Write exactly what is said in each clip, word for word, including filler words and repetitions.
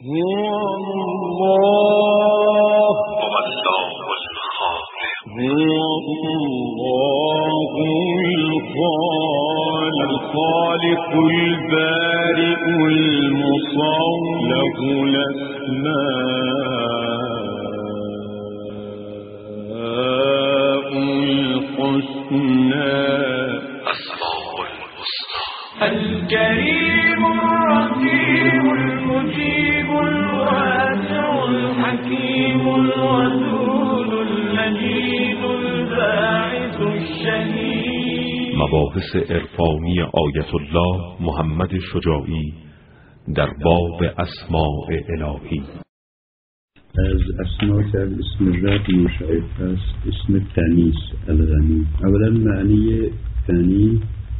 الخالق البارئ المصور له الأسماء الحسنى الكريم الرقيب المجيب الواسع الحكيم الودود المجيد الباعث الشهيد. مباحث عرفانی آیت الله محمد شجاعی در باب اسماء الهی. از اسماء که از اسم رب مشعب هست اسم غنی است. الغنی اولا معنی غنی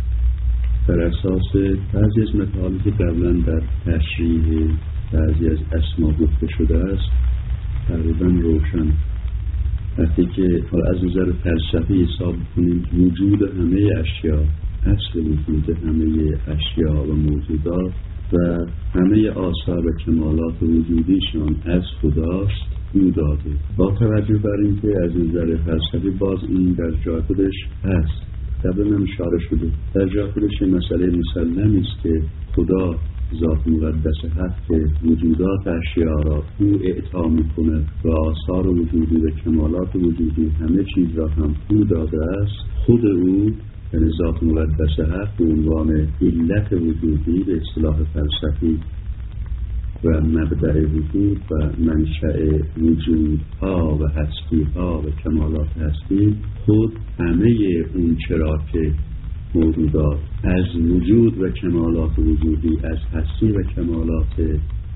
بر اساس بعضی از مطالبی که قبلا در تشریح بعضی از اسما گفته شده است تقریبا روشن. وقتی که از نظر فلسفی حساب کنیم وجود همه اشیا، اصل وجود همه اشیا و موجودات و همه آثار و کمالات وجودیشان از خداست، او داده. با توجه بر اینکه از نظر فلسفی باز این در جای خودش هست، قبلا هم اشاره شده، در جای خودش مسئله مسلمی است که خدا ذات مقدس حق که وجودات اشیا را او اعطا میکنه و آثار وجودی و کمالات وجودی همه چیز را هم او داده است. خود او یعنی ذات مقدس حق به عنوان علت وجودی به اصطلاح فلسفی و مبدأ وجود و منشأ وجودها و هستیها و کمالات هستی خود همه اون چرا که موجودات از وجود و کمالات وجودی، از هستی و کمالات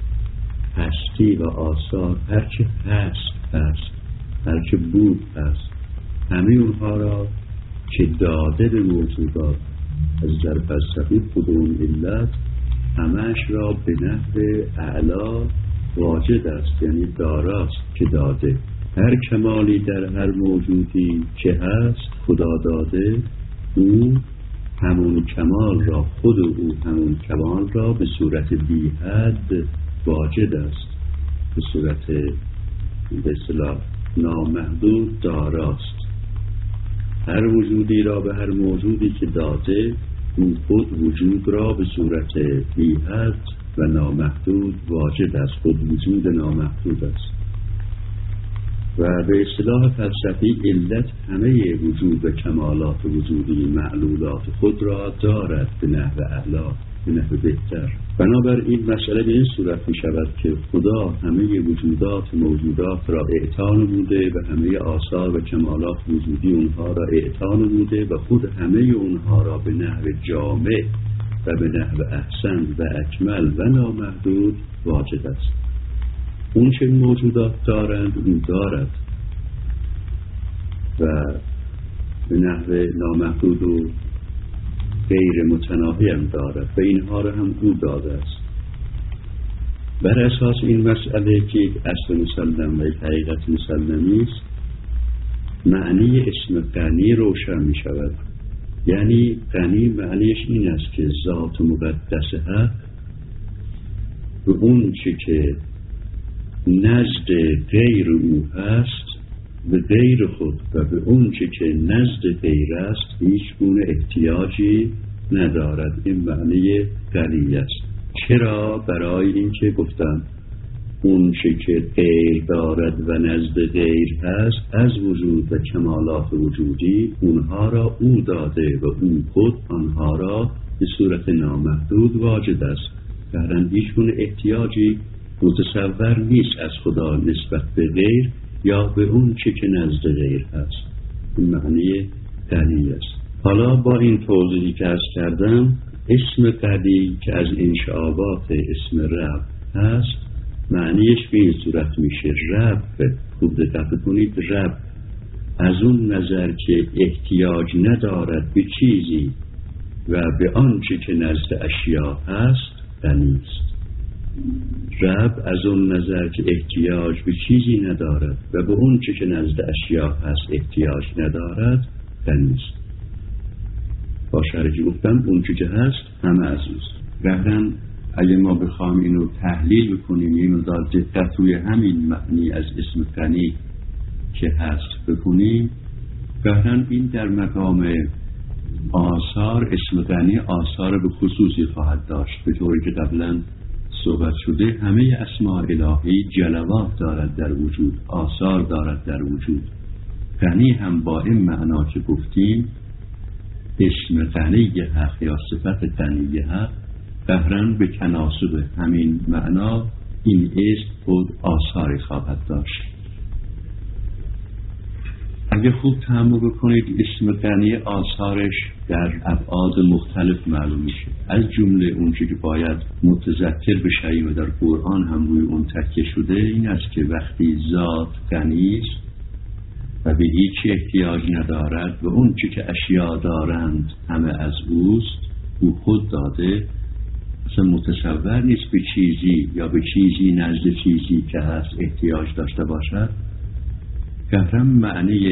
هستی و آثار هرچه هست هست هرچه بود هست، همه اونها را که داده به موجودات از نظر فلسفی خود اون علت همش را به نحو اعلا واجد است، یعنی داراست که داده. هر کمالی در هر موجودی که هست خدا داده، او همون کمال را خود او همون کمال را به صورت بی حد واجد است، به صورت به اصطلاح نامحدود داراست. هر وجودی را به هر موجودی که داده او خود وجود را به صورت بی حد و نامحدود واجد است، خود وجود نامحدود است. و به اصطلاح فلسفی علت همه وجود و کمالات وجودی معلولات خود را دارد به نحو اعلی، به نحو بهتر. بنابراین مسئله به این صورت می شود که خدا همه وجودات موجودات را اعطا نموده و همه آثار و کمالات وجودی اونها را اعطا نموده و خود همه اونها را به نحو جامع و به نحو احسن و اکمل و نامحدود واجد است. اون چه موجودات دارند اون دارد و به نحو نامحدود و غیر متناهی هم دارد و اینها را هم او داده است. بر اساس این مسئله که یک اصل مسلم و یک حقیقت مسلمی است، معنی اسم غنی روشن می شود. یعنی غنی معنیش این است که ذات مقدس حق به اون چه که نزد غیر او هست به غیر خود و به اون چه که نزد غیر است هیچ گونه احتیاجی ندارد. این معنی غنی است. چرا؟ برای این که گفتم اون چه که غیر دارد و نزد غیر هست از وجود و کمالات وجودی اونها را او داده و او خود آنها را به صورت نامحدود واجد است. در هیچ گونه احتیاجی متصور نیست از خدا نسبت به غیر یا به اون چه که نزد غیر هست. این معنی غنی است. حالا با این توضیحی که عرض کردم، اسم غنی که از انشعابات اسم رب هست معنیش به این صورت میشه رب. خوب دقت کنید، رب از اون نظر که احتیاج ندارد به چیزی و به آنچه که نزد اشیا هست غنی است. رب از اون نظر که احتیاج به چیزی ندارد و به اون چه که نزد اشیا هست احتیاج ندارد غنی است. با شرحی گفتم اون چه که هست همه از اوست. رفتن اگه ما بخوایم اینو تحلیل بکنیم، اینو دار دقت روی همین معنی از اسم غنی که هست بکنیم، قطعاً این در مقام آثار اسم غنی آثار به خصوصی خواهد داشت. به طوری که قبلا صحبت شده همه اسماء الهی جلوات دارد در وجود، آثار دارد در وجود. غنی هم با این معنا که گفتیم اسم غنی حق یا صفت غنی حق قهرن به تناسب همین معنا این اسم خود آثاری خواهد داشت. اگه خوب تأمل بکنید اسم غنی آثارش در ابعاد مختلف معلوم میشه. از جمله اون که باید متذکر بشیم و در قرآن هم روی اون تکیه شده این است که وقتی ذات غنی است و به هیچ احتیاج ندارد و اون چی که اشیا دارند همه از اوست، او خود داده، اصلا متصور نیست به چیزی یا به چیزی نزد چیزی که هست احتیاج داشته باشد. قطعا معنی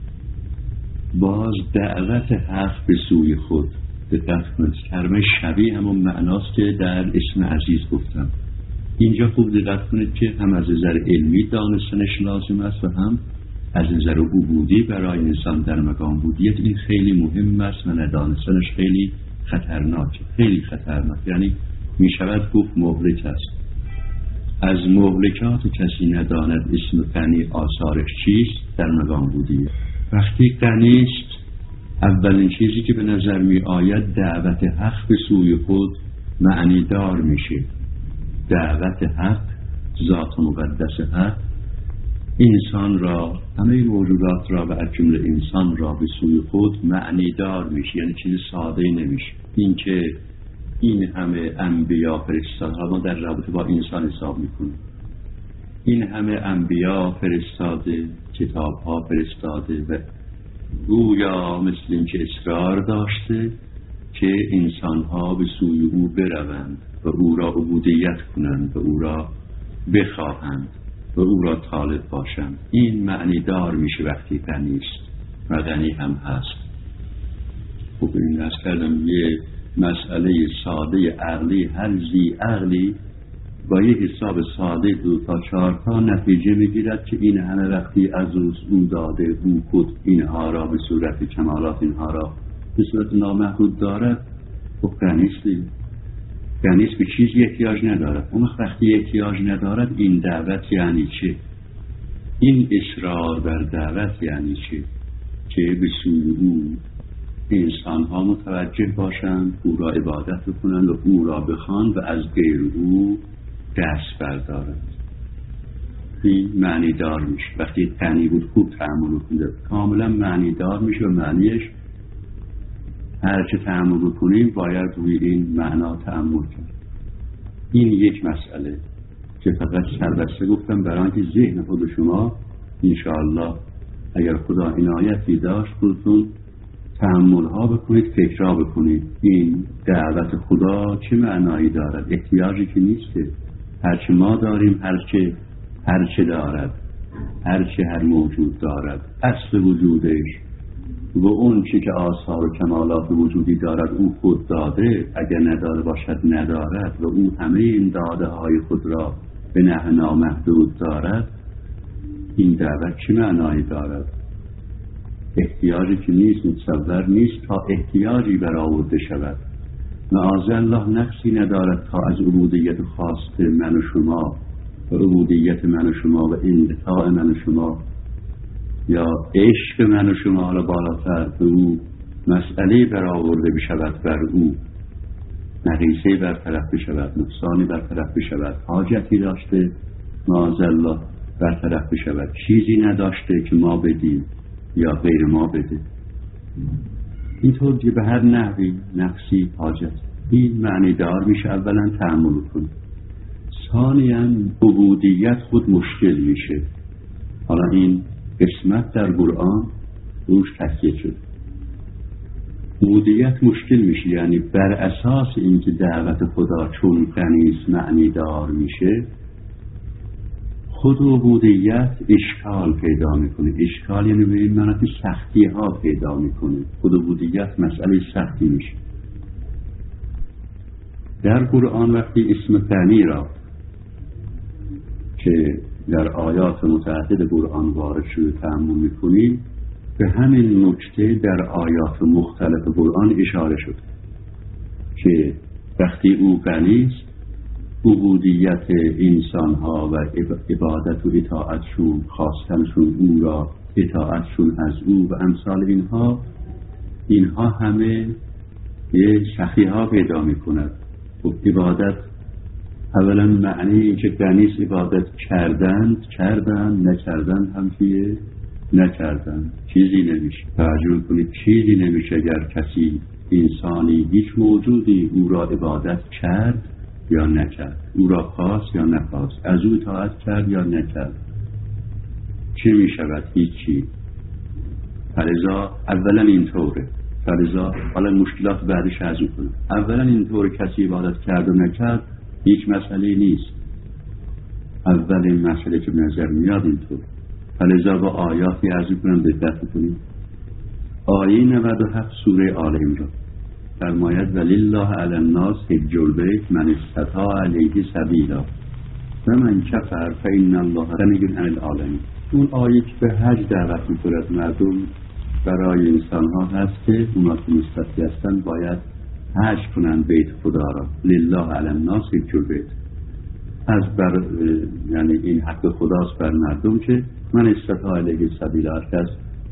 باز دعوت حق به سوی خود دقت کنید. کلمه شبیه همون معناست که در اسم عزیز گفتم. اینجا خوب دقت کنید که هم از نظر علمی دانستنش لازم است و هم از نظر عبودی برای انسان در مقام عبودیت این خیلی مهم است و ندانستنش خیلی خطرناک، خیلی خطرناک. یعنی می شود گفت مهلک است. از مهلکات کسی نداند اسم غنی آثارش چیست در مقام عبودیت. وقتی غنی است اولین چیزی که به نظر می آید دعوت حق به سوی خود معنی دار میشه. دعوت حق، ذات مقدس حق انسان را، همه موجودات را و از جمله انسان را به سوی خود معنی دار میشه، یعنی چیز ساده نمیشه. این که این همه انبیا فرستاده، ما در رابطه با انسان حساب میکنیم، این همه انبیا فرستاده، کتاب ها فرستاده و گویا مثل این که اصرار داشته که انسان ها به سوی او بروند و او را عبودیت کنند و او را بخواهند و او را طالب باشند. این معنی دار میشه وقتی غنی است و غنی هم هست. خب این از کردم یه مسئله ساده عقلی، هر زی عقلی با یه حساب ساده دو تا چهار تا نتیجه میگیرد که این همه وقتی از او داده او خود اینها را به صورت کمالات اینها را به صورت نامحدود دارد. خب غنیستی غنیست به چیزی احتیاج ندارد. اون وقتی احتیاج ندارد این دعوت یعنی چه؟ این اصرار بر دعوت یعنی چه؟ که به سوی او انسان ها متوجه باشند، او را عبادت بکنند و او را بخوان و از غیر او دست بردارند. این معنی دار میشه. وقتی غنی بود خوب تأمل کنید کاملا معنی دار میشه و معنیش هرچه تأمل کنیم باید روی این معنا تأمل کنیم. این یک مسئله که فقط سربسته گفتم برای اینکه ذهن خود شما انشاءالله اگر خدا عنایتی داشت خودتون تأمل ها بکنید، فکرها بکنید این دعوت خدا چه معنایی دارد. احتیاجی که نیست که هرچه ما داریم، هرچه هرچه دارد، هرچه هر موجود دارد اصل وجودش و اون چی که آثار و کمالات وجودی دارد او خود داده، اگر نداده باشد ندارد و او همه این داده های خود را به نحو نامحدود دارد. این دعوت چه معنایی دارد؟ احتیاجی که نیست، متصور نیست تا احتیاجی برآورده شود. معاذ الله نقصی ندارد تا از عبودیت خاص من و شما و عبودیت من و شما و انقطاع من و شما یا عشق من و شما را بالاتر به او مسئله برآورده بشود، بر او نقیصه برطرف بشود، نقصانی برطرف بشود، حاجتی داشته معاذ الله برطرف بشود، چیزی نداشته که ما بدیم یا غیر ما بده. اینطور که به هر نحوی نقصی حاجت این معنی دار میشه. اولا تأمل کن. ثانیاً عبودیت خود مشکل میشه. حالا این قسمت در قرآن روش تاکید شد. عبودیت مشکل میشه، یعنی بر اساس اینکه دعوت خدا چون غنیست معنی دار میشه، خود عبودیت اشکال پیدا میکنه. اشکال یعنی به این معنی که سختی ها پیدا میکنه. خود عبودیت مسئله سختی میشه. در قرآن وقتی اسم غنی را که در آیات متعدد قرآن وارد شده تأمل می‌کنیم، به همین نکته در آیات مختلف قرآن اشاره شد که وقتی او غنی است، عبودیت انسان‌ها و عبادت و اطاعتشون، خواستنشون او را، اطاعتشون از او و امثال اینها اینها همه یه شخی‌ها پیدا می‌کند. و عبادت اولا معنی این که غنی عبادت کردند کردند نکردند هم که نکردند، چیزی نمیشه. توجه کنید چیزی نمیشه اگر کسی، انسانی، هیچ موجودی او را عبادت کرد یا نکرد، او را خواست یا نخواست، از او اطاعت کرد یا نکرد، چه می شود؟ هیچی. فلذا اولا اینطوره. فلذا حالا مشکلات بعدش از او کنه. اولا اینطور کسی عبادت کرد و نکرد هیچ مسئله نیست. اولین مسئله که به نظر میاد اینطور. فلذا با آیاتی از او کنم دقت کنیم. آیه نود و هفت سوره آل عمران فرماید ولله علی الناس حج البیت من استطاع الیه سبیلا و من کفر فإن الله غنی عن العالمین. اون آیه که به حج دعوت می‌کند مردم، برای انسان‌ها هست که اونا که مستطیع هستن باید حج کنند بیت خدا را. لله علی الناس حج البیت، از بر یعنی این حق خداست بر مردم که من استطاع الیه سبیلا، کس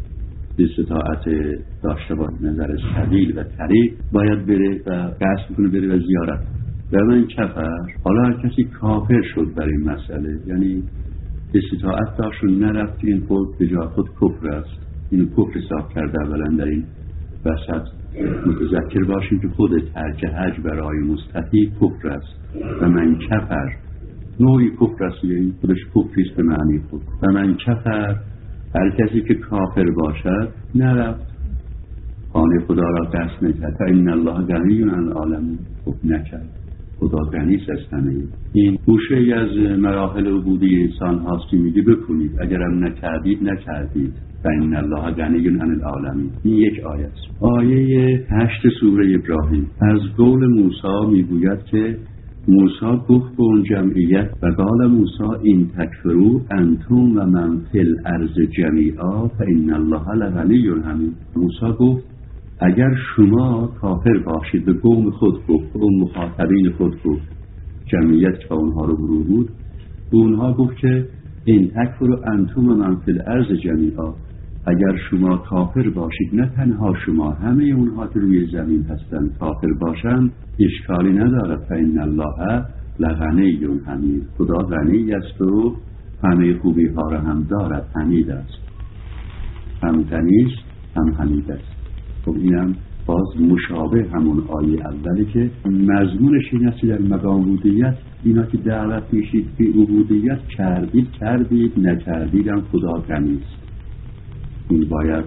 استطاعت داشته با نظر سبیل و طریق باید بره و قصد کنه بره و زیارت. و من کفر، حالا هر کسی کافر شد برای این مسئله، یعنی استطاعت داشت و نرفت، این خود به جا خود کفر است. اینو کفر حساب کرده. اولا در این وسط متذکر باشیم که خود ترک حج برای مستطیع کفر است. و من کفر نوعی کفر است، یعنی خودش کفریست به معنی خود. و من کفر، هر کسی که کافر باشد نرفت خانه خدا را قصد نکرد. فإن الله غنی عن العالمین، خب نکرد. خدا غنی است از همه. این گوشه ای از مراحل عبودی انسان هاست که میگه بکنید، اگرم نکردید نکردید. فإن الله غنی عن العالمین. این یک آیه است. آیه هشت سوره ابراهیم از قول موسی میگوید که موسی گفت به اون جمعیت و قال موسی این تکفروا انتم و من فی الارض جمیعا فإن الله لغنی حمید. موسی گفت اگر شما کافر باشید، به قوم خود گفت، به اون مخاطبین خود گفت، جمعیت که اونها رو برو بود، اونها گفت که این تکفروا انتم و من فی الارض جمیعا، اگر شما کافر باشید، نه تنها شما، همه اونها که روی زمین هستند کافر باشند، اشکالی ندارد. فإن الله لغنی حمید، خدا غنی است و همه خوبی ها را هم دارد، حمید است، هم غنی است هم حمید است. خب اینم باز مشابه همون آیه اولی که مضمونش این است در مقام عبودیت اینا که دعوت میشید به عبودیت کردید کردید نکردید هم خدا غنی است. این باید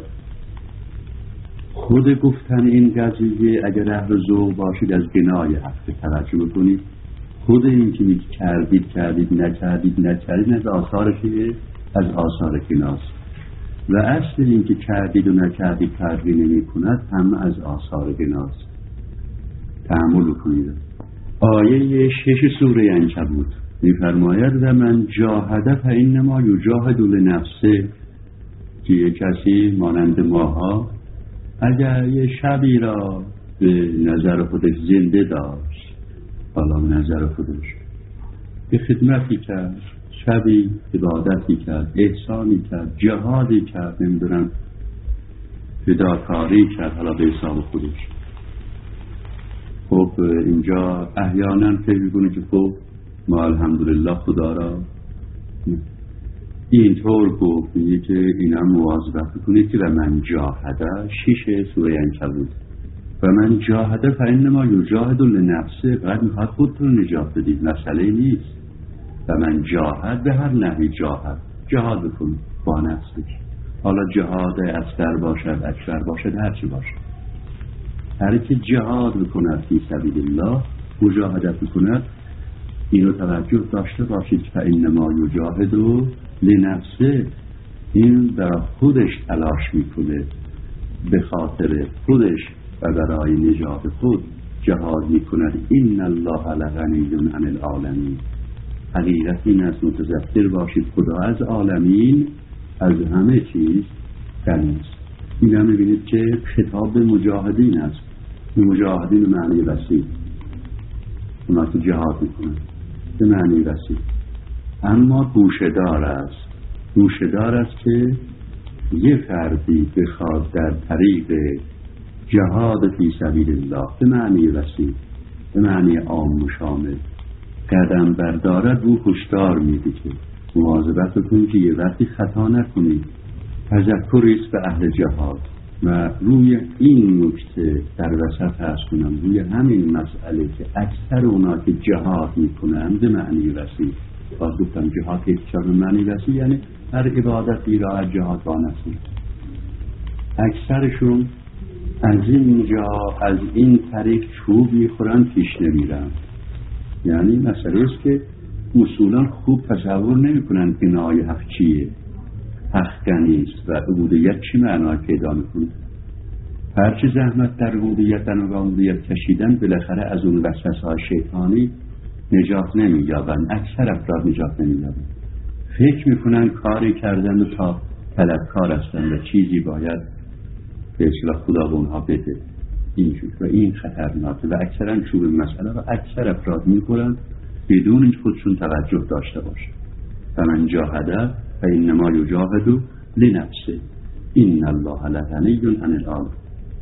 خود گفتن این قضیه اگر اهل ذوق باشید از گنای حق توجه بکنید. خود این که میگه کردید کردید نکردید نکردید از آثار که از آثار گناست و اصل این که کردید و نکردید فرقی نمی کند هم از آثار گناست. تأمل کنید. آیه شش سوره عنکبوت می‌فرماید و من جاهد فإنما یجاهد لنفسه، که یک کسی مانند ماها اگر یه شبی را به نظر خودش زنده داشت، حالا به نظر خودش به خدمتی کرد، شبی عبادتی کرد، احسانی کرد، جهادی کرد، نمیدونم فداکاری کرد، حالا به حساب خودش. خب اینجا احیانا فکر می‌کنه که خب ما الحمدلله خدا را اینطور گفت، میگه که اینا مواظبت کنید که و من جاهده شیش سوره عنکبوت و من جاهده فإنما یجاهد لنفسه، قد میخواد خودتون نجات بدید، مسئله نیست. و من جاهد به هر نحوی جاهد، جهاد بکن با نفسش، حالا جهاد اصغر باشد اکبر باشد هرچی باشد، هر کی جهاد بکند فی سبیل الله مجاهدت بکند، اینو توجه داشته باشید. فإنما یجاهد لنفسه، این برای خودش تلاش میکنه، به خاطر خودش و برای نجات خود جهاد می کند این الله لغنی عن العالمین. حقیقت این است متذکر باشید خدا از عالمین از همه چیز غنی است. این هم می‌بینید که خطاب مجاهدین است. مجاهدین به معنی وسیع، اونا که جهاد میکنن به معنی وسیع، اما گوشه‌دار است. گوشه‌دار است که یه فردی بخواد در طریق جهاد فی سبیل الله به معنی وسیع، به معنی عام و شامل قدم بردارد، او هشدار میده که مواظبت کنید که یه وقتی خطا نکنید. تذکری است به اهل جهاد و روی این نکته در وسط هست کنم، روی همین مسئله که اکثر اونا که جهاد میکنن به معنی وسیع، باز گفتم جهاد که اکثر به معنی وسیع یعنی هر عبادتی را از جهاد وانسید، اکثرشون از این جا از این طریق چوب میخورن پیش نمیرن. یعنی مسئله است که اصولا خوب تصور نمی کنن بنای حق چیه، حق غنی است و عبودیت چی معنای پیدا میکنه. هرچی زحمت در عبودیت و عبودیت کشیدن بالاخره از اون وسوسه‌های شیطانی نجات نمییابند. اکثر افراد نجات نمییابند، فکر میکنن کاری کردن و تا طلبکار هستند و چیزی باید به اصطلاح خدا به اونها بده اینجور و این خطرناکه و اکثرا چوب مسئله و اکثر افراد میخورن بدون این خودشون توجه داشته باشه. فمن جاهده فانما یجاهد لنفسه این الله لغنی عن العالمین.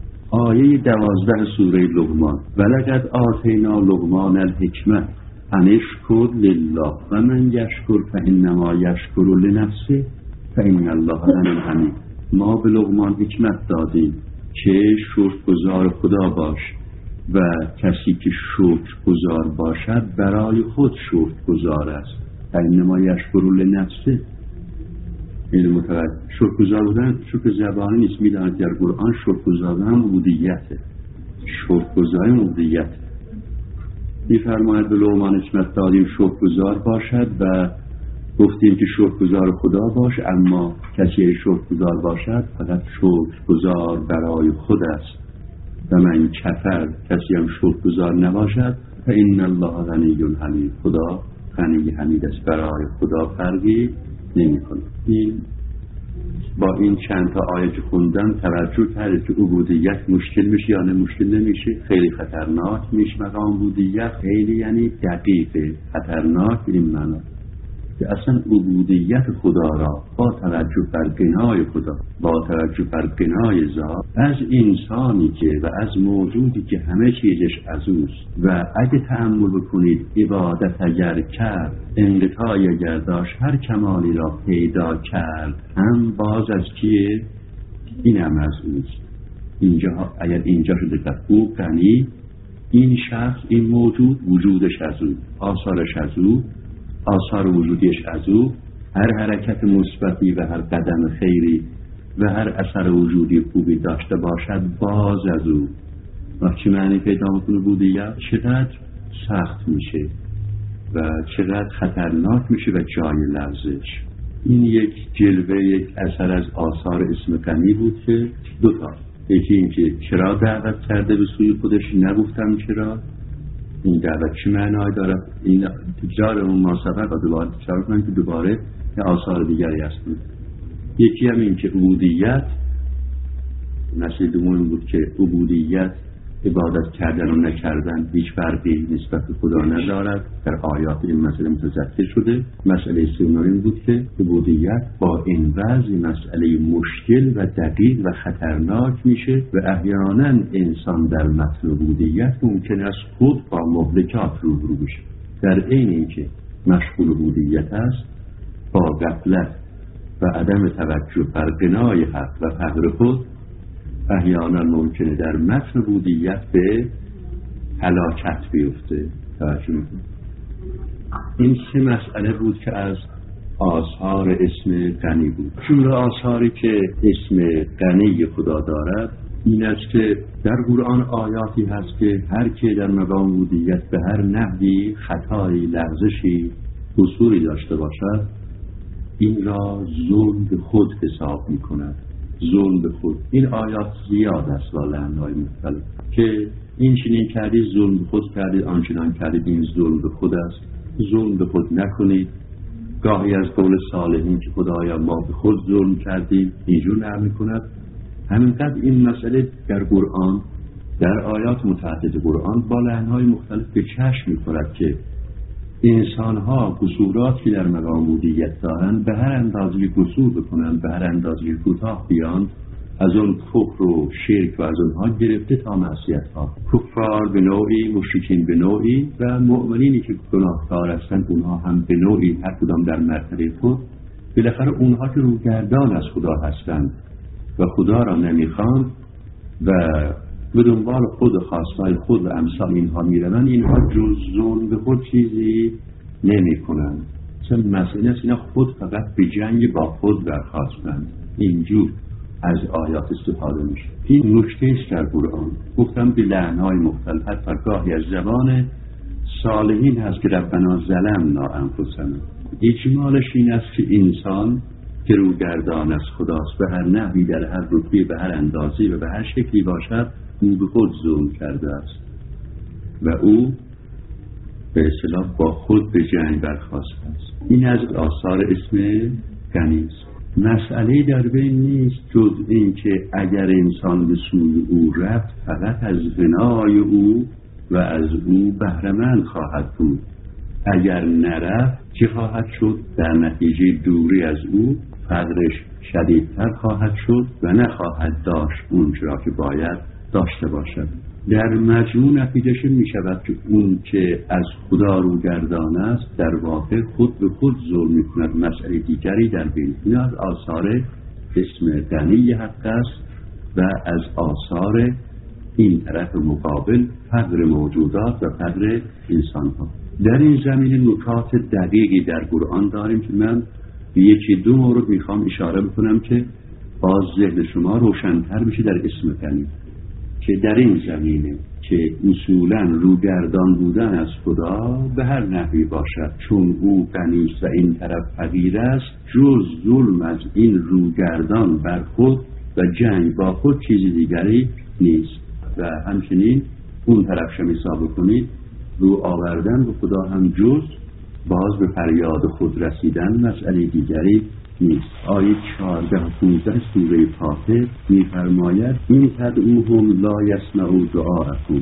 آیه دوازده سوره لقمان ولقد آتینا لقمان الحکمة ان اشکر لله و من یشکر فانما یشکر لنفسه فان الله غنی حمید. ما به لقمان حکمت دادیم که شکرگزار خدا باش و کسی که شکرگزار باشد برای خود شکرگزار است. فانما یشکر لنفسه. این متوجه شکرگزار بودن شکر زبانی نیست، میدانید در قرآن شکرگزار بودن عبودیته، شکرگزاری عبودیت. میفرماید به لقمان حکمت دادیم شکرگزار باشد و گفتیم که شکرگزار خدا باش، اما کسی شکرگزار باشد فقط شکرگزار برای خود است و من کفر کسی هم شکرگزار نباشد فإن الله غنی حمید. خدا غنی حمید است، برای خدا فرقی نمی کنه. این با این چند تا آیه که خوندم توجه کرد که عبودیت مشکل میشه یا نه مشکل نمیشه، خیلی خطرناک میشه. مقام عبودیت خیلی یعنی دقیقه خطرناک این معنا که اصلا عبودیت خدا را با توجه بر غنای خدا، با توجه بر غنای ذات از انسانی که و از موجودی که همه چیزش از اوست و اگه تأمل بکنید عبادت اگر کرد انقطاعی اگر داشت هر کمالی را پیدا کرد هم باز از کیه؟ این هم از اوست. اینجا اگر اینجا شده که او غنی، این شخص این موجود وجودش از او، آثارش از او، آثار وجودیش از او، هر حرکت مثبتی و هر قدم خیری و هر اثر وجودی خوبی داشته باشد باز از او. و چه معنی پیدا میکنه عبودیت؟ چقدر سخت میشه و چقدر خطرناک میشه و جای لرزش. این یک جلوه یک اثر از آثار اسم غنی بود که دو تا، یکی این که چرا دعوت کرده به سوی خودش، نگفتم چرا، این دعوت چه معنی دارد، این تکرار اون ما سبق و دوباره تکرار کنم که دوباره یه آثار دیگری هست. یکی هم این که عبودیت مسئله دوم بود که عبودیت عبادت کردن و نکردن هیچ فرقی نسبت به خدا ندارد، در آیات این مسئله متذکر شده. مسئله سوم این بود که عبودیت با این وضع مسئله مشکل و دقیق و خطرناک میشه و احیانا انسان در متن عبودیت ممکن است خود با مهلکات روبرو بشه، در عین اینکه مشغول عبودیت است با غفلت و عدم توجه بر غنای حق و فقر خود احیانا ممکنه در متن عبودیت به هلاکت بیفته. توجه میکنید؟ این سه مسئله بود که از آثار اسم غنی بود. جمله آثاری که اسم غنی خدا دارد این است که در قرآن آیاتی هست که هر که در مقام عبودیت به هر نحوی خطایی، لغزشی، قصوری داشته باشد این را ظلم به خود حساب میکند. ظلم به خود. این آیات زیاد است با لعنای مختلف که این چنین کردید ظلم به خود کردید، آنچنان کردید این ظلم به خود است، ظلم به خود نکنید. گاهی از قول صالحین که خدایا ما به خود ظلم کردیم اینجور نرم میکند. همینقدر این مسئله در قرآن، در آیات متعدد قرآن با لحن‌های مختلف به چشم می‌خورد که انسان‌ها قصوراتی در مقامودیت دارند، به هر اندازه قصور بکنند، به هر اندازه کوتاه بیان، از اون کفر و شرک و از اونها گرفته تا معصیت‌ها، کفار به نوعی، مشرکین به نوعی و مؤمنینی که گناهکار هستند اونها هم به نوعی، هر کدام در مرتبه خود. بالاخره اونها که روگردان از خدا هستند و خدا را نمیخواند و به دنبال خود و خواستای خود و امثال اینها میروند، اینها جز ظلم به خود چیزی نمی کنند. مثلا مسئله است اینا خود فقط به جنگ با خود برخواستند. اینجور از آیات استفاده میشه. این نکته است در قرآن. گفتم به لحن‌های مختلف، حتی گاهی از زبان صالحین هست که ربنا ظلمنا انفسنا. اجمالش این است که انسان که روگردان از خداست، به هر نحوی در هر رتبه، به هر اندازه و به هر شکلی باشد، او به خود ظلم کرده است و او به اصطلاح با خود به جنگ برخاسته است. این از آثار اسم غنی است. مسئله در بین نیست جز این که اگر انسان به سوی او رفت، فقط از غنای او و از او بهره‌مند خواهد بود. اگر نرفت چه خواهد شد؟ در نتیجه دوری از او فقرش شدیدتر خواهد شد و نخواهد داشت اون چرا که باید داشته باشد. در مجموع نتیجهش می شود که اون که از خدا روگردان است در واقع خود به خود ظلم می کند. مسئله دیگری در بین. این از آثار اسم غنی حق است و از آثار این طرف مقابل فقر موجودات و فقر انسان ها. در این زمین نکات دقیقی در قرآن داریم که من به یکی دو مورد میخوام اشاره بکنم که باز ذهن شما روشن‌تر بشه در اسم غنی، که در این زمینه که اصولاً روگردان بودن از خدا به هر نحوی باشد، چون او غنی است و این طرف فقیر است، جز ظلم از این روگردان بر خود و جنگ با خود چیزی دیگری نیست. و همچنین اون طرف شما حساب کنید، رو آوردن به خدا هم جز باز به فریاد خود رسیدن مسئله دیگری نیست. آیه چهارده و پانزده سوره فاطر می‌فرماید این تدعوهم لا یسمعوا دعاءکم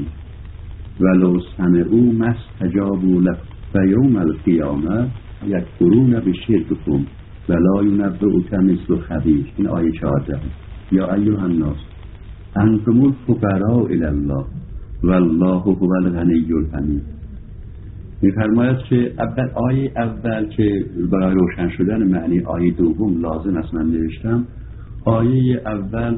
ولو سمعوا ما استجابوا لکم فیوم القیامة یکفرون بشرککم ولا ینبئک مثل خبیر. این آیه چهارده. یا ایها الناس انتم الفقراء الی الله والله هو الغنی الحمید. می‌فرماید که اول آیه اول که برای روشن شدن معنی آیه دوم لازم است من نوشتم. آیه اول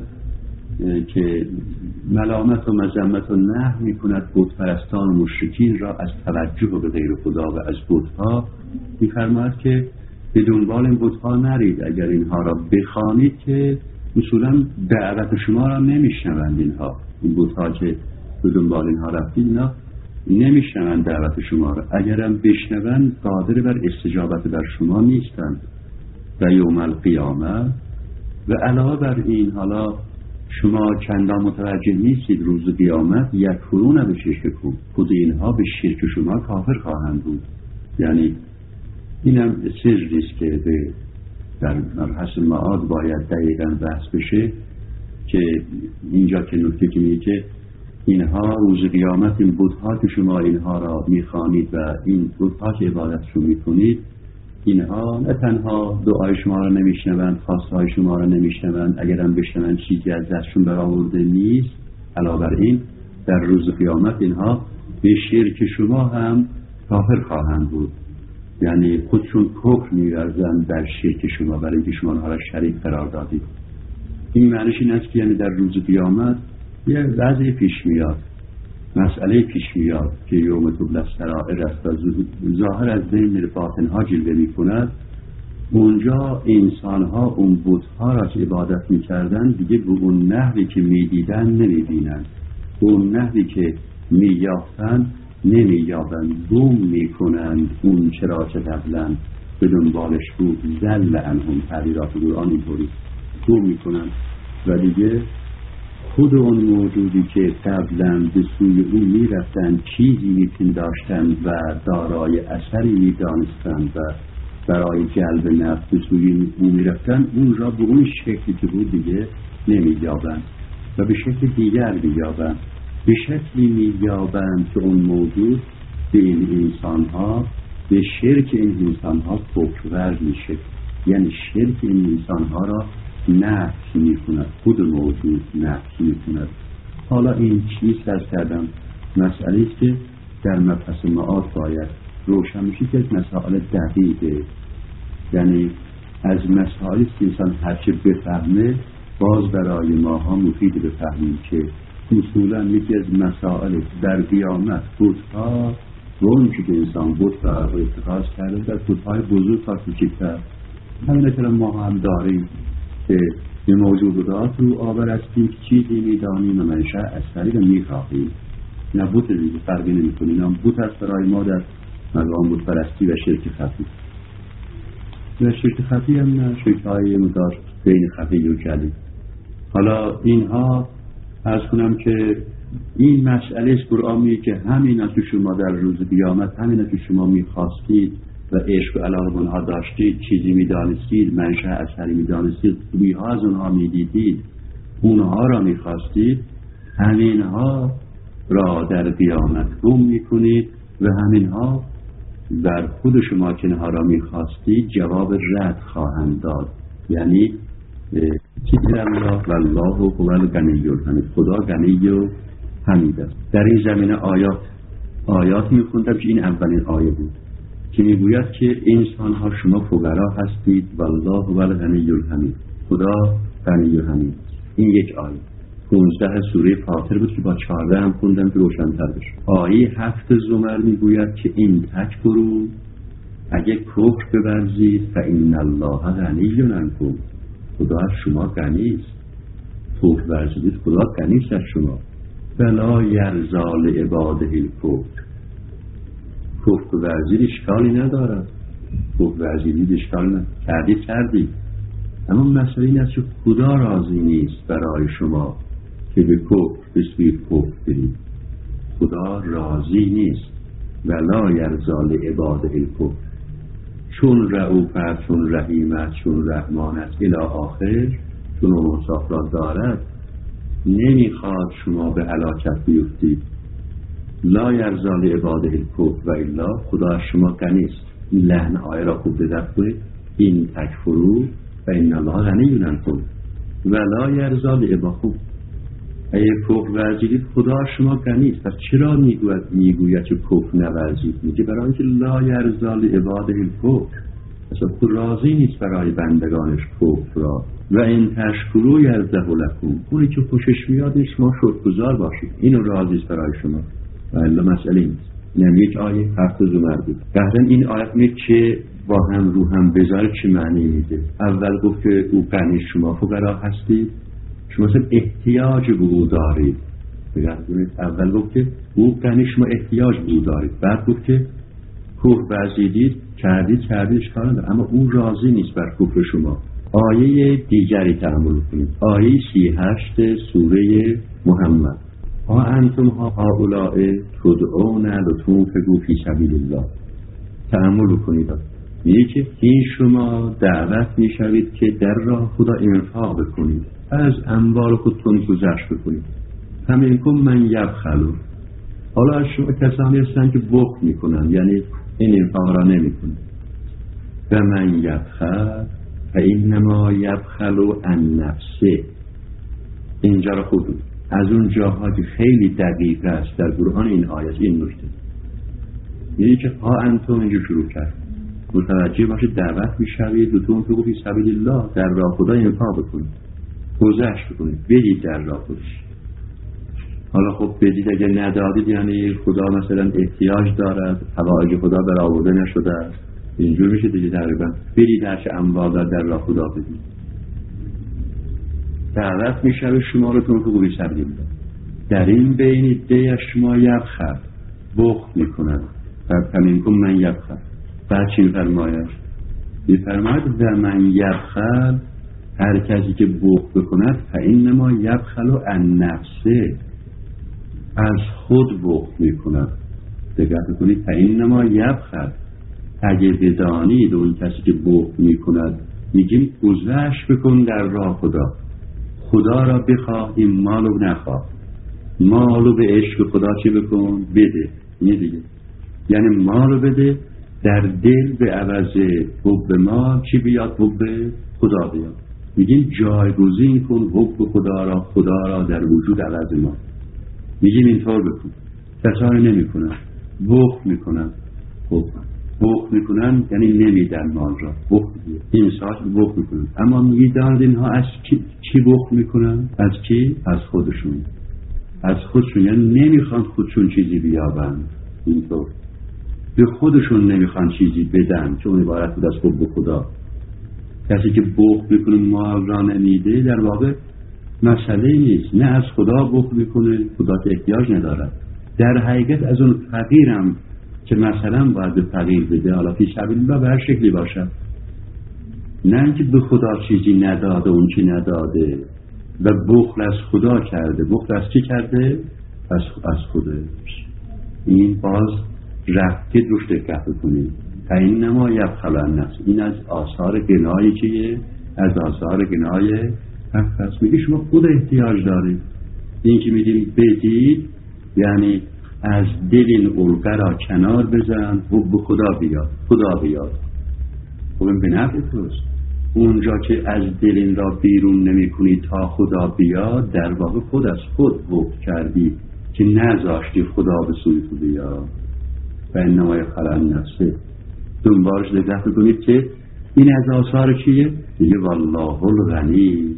که ملامت و مذمت و نهی می‌کند بت‌پرستان و مشرکین را از توجه به غیر خدا و از بت‌ها، می‌فرماید که به دنبال این بت‌ها نرید. اگر اینها را بخوانید که اصولاً دعوت شما را نمی‌شنوند. اینها این بت‌ها که به دنبال اینها رفتید اینا نمیشنوند دعوت شما را. اگرم بشنوند قادر بر استجابت بر شما نیستند. و یوم القیامه و علاوه بر این حالا شما چندان متوجه نیستید روز قیامت یکفرون به شرککم، خود اینها به شرک شما کافر خواهند بود. یعنی اینم سری است که در مبحث معاد باید دقیقاً بحث بشه که اینجا که نکته که میگه که اینها روز قیامت این بت‌ها که شما اینها را میخوانید و این بت‌ها که عبادتشون میکنید، اینها نه تنها دعای شما را نمیشنوند، خواستهای شما را نمیشنوند، اگرم بشنوند چیزی از دستشون برآورده نیست. علاوه بر این در روز قیامت اینها به شرک شما هم کافر خواهند بود. یعنی خودشون کفر می‌ورزند در شرک شما برای اینکه شما آنها را شریک قرار دادید. این معنیش این است که یعنی در روز قیامت یه وضعی پیش میاد، مسئله پیش میاد که یوم تبلی السرائر است و ظاهر از بین باطنها جلوه میکند. اونجا انسانها اون بت‌ها را که عبادت میکردن دیگه به اون نحوی که میدیدن نمیبینن، به اون نحوی که مییافتن نمییابند، بوم میکنند اون چرا که قبلا به دنبالش بود. زل عنهم، تعبیرات قرآن اینطوری بوم میکنند و دیگه خود اون موجودی که قبلا به سوی او میرفتن چیزی میپنداشتن و دارای اثری میدانستن و برای جلب نفع به سوی او میرفتن، اون را به اون شکلی که بود دیگه نمییابند و به شکل دیگر مییابند. به شکلی مییابند که اون موجود به این انسان ها، به شرک این انسان ها کفر میشه، یعنی شرک این انسان ها را نفی میکند، خود موجود نفی میکند. حالا این چیز از کردم مسئله است که در مبحث معاد باید روشن میشه که از مسائل دقیقه، یعنی از مسائلی که انسان هرچه بفهمه باز برای ماها مفید بفهمیم که اصولا یکی از مسائل در قیامت بودها و اون که انسان بود و اتخاذ کرده در بودهای بزرگ تا کوچکتر، همین که ما هم داریم که به موجودات رو آور هستیم که چیزی میدانیم و منشأ اثری رو میخواهیم. نه بوت دیگه فرقی نمی کنیم، هم بوت هست برای ما در مقام بوت پرستی و شرک خفی و شرک خفی هم نه شرک های مدار بین خفی و جلی. حالا اینها عرض کنم که این مسئله است قرآن میگه که همین که شما در روز قیامت همین که شما میخواستید و عشق و علاقه اونها داشتید، چیزی میدانستید، منشأ اثری میدانستید، خوبی‌ها از اونها میدیدید، اونها را میخواستید، همینها را در قیامت گم میکنید و همینها در خود شما که اینها را میخواستید جواب رد خواهند داد. یعنی چیزی الله والله هو الغنی الحمید، خدا غنی و حمید است. در این زمینه آیات آیات میخوندم که این اولین آیه بود که میگوید که انسان ها شما فقرا هستید والله هو الغنی الحمید، خدا غنی و حمید. این یک آیه پانزده سوره فاطر بود که با چهارده هم خوندم که روشن‌تر بشه. آیه هفت زمر میگوید که این تکفروا، اگه کفر بورزید فإن الله غنی عنکم، خدا از شما غنی است. کفر ورزید خدا غنی است از شما. فلا یرضی لعباده الکفر، کفر ورزید اشکالی ندارد، کفر ورزید اشکالی ندارد، کردید کردید، اما مسئله این است که خدا راضی نیست برای شما که به کفر به سوی کفر برید. خدا راضی نیست. ولا یرضی لعباده الکفر، چون رؤوف است، چون رحیم است، چون رحمان است الی آخر، چون اوصاف را دارد، نمیخواد شما به هلاکت بیفتید. لا یرضی لعباده الکفر و الا، خدا از شما غنی است. این لحن آیه را خوب دقت کنید، این تکفروا فإن الله غنی عنکم ولا یرضی لعباده، اگه کفر ورزیدید خدا از شما غنی است. پس چرا میگوید میگوید که کفر نورزید؟ میگه برای اینکه لا یرضی لعباده الکفر، اصلا خود راضی نیست برای بندگانش کفر را. و این تشکروا یرضه لکم، اونی که خوشش میاد شما شکرگزار باشید، اینو راضی است برای شما. و الا مسئله نیست. اینم یک آیه هفت زمر بود. بعدن این آیه میگه که با هم رو هم بذاره چه معنی میده. اول گفت که او غنی، شما فقرا هستید، شما اصلا احتیاج به او دارید. اول گفت که او غنی، شما احتیاج به او دارید. بعد گفت که کفر ورزیدید، کردید کردید اشکال نداره، اما او راضی نیست بر کفر شما. آیه دیگری تأمل کنید، آیه سی و هشت سوره محمد. ها انتم ها هؤلاء تدعون لتنفقوا فی سبیل الله. تأمل کنید، میگه که این شما دعوت میشوید که در راه خدا انفاق بکنید، از اموال خودتون گذشت بکنید. همین کن من یبخلوا، حالا از شما کسانی هستن که بخل میکنن، یعنی این انفاق را نمیکنن. و من یبخل فإنما یبخل عن نفسه. اینجا را خود از اون جاها که خیلی دقیق است در قرآن این آیه این نکته میگه که ها انتم، اینجا شروع کرد، متوجه باشید دعوت میشوید لتنفقوا فی سبیل الله، در راه خدا انفاق بکنید، گذشت بکنید، بدید در راه خدا. حالا خب بدید اگر ندادید یعنی خدا مثلا احتیاج دارد، حوائج خدا برآورده نشده است، اینجور میشه دیگه. تقریبا بدید هرچه اموال در راه خدا بدید. دعوت میشه شما رو تنفقوا فی سبیل الله، در این بین ده از شما یبخل، بخل میکنن. فمنکم من یبخل، بعد چی فرماید؟ میفرماید و من یبخل هر کسی که بخل بکند فانما یبخل عن نفسه، از خود بخل میکند. دقت کنید، فانما یبخل، اگه بدانید اون کسی که بخل میکند، میگیم گذشت بکن در راه خدا، خدا را بخواه، این مالو نخواه، مالو به عشق خدا چی بکن؟ بده. اینه دیگه، یعنی مالو بده، در دل به عوض حب مال چی بیاد؟ حب خدا بیاد. میگیم جایگزین کن حب خدا را، خدا را در وجود عوض ما. میگیم اینطور بکن. کسانی نمی کنن، بخل میکنن. خب بخل میکنن یعنی نمیدن مال را، بخل بیاد. این ساعت بخل میکنن. اما میداند اینها از چی, چی بخل میکنن؟ از کی؟ از خودشون. از خودشون، یعنی نمیخوان خودشون چیزی بیابند. اینطور به خودشون نمیخوان چیزی بدن، چون عبارت بود از حب خدا. کسی که بخل میکنه مال را نمیده، در واقع مسئله نیست. نه از خدا بخل میکنه، خدا که احتیاج ندارد. در حقیقت از اون فقیرم که مثلا باید به فقیر بده، حالا فی سبیل الله به هر شکلی باشد، نه اینکه به خدا چیزی نداده، اون چی نداده و بخل از خدا کرده. بخل از چی کرده؟ از, از خودش. این باز رفته روش دقت کنید. فانما یبخل عن نفسه، این از آثار گناهی چیه؟ از آثار گناه نفس. میگه شما خود احتیاج دارید. این که میگیم بدید یعنی از دل این علقه را کنار بزن، حب خدا بیاد، خدا بیاد. خب این به نفع توست. اونجا که از دل این را بیرون نمی کنی تا خدا بیاد، در واقع خود از خود حب کردی که نذاشتی خدا به سوی تو بیاد. و انما یبخل عن نفسه. دنبالش دقت کنید که این از آثار چیه؟ دیگه والله الغنی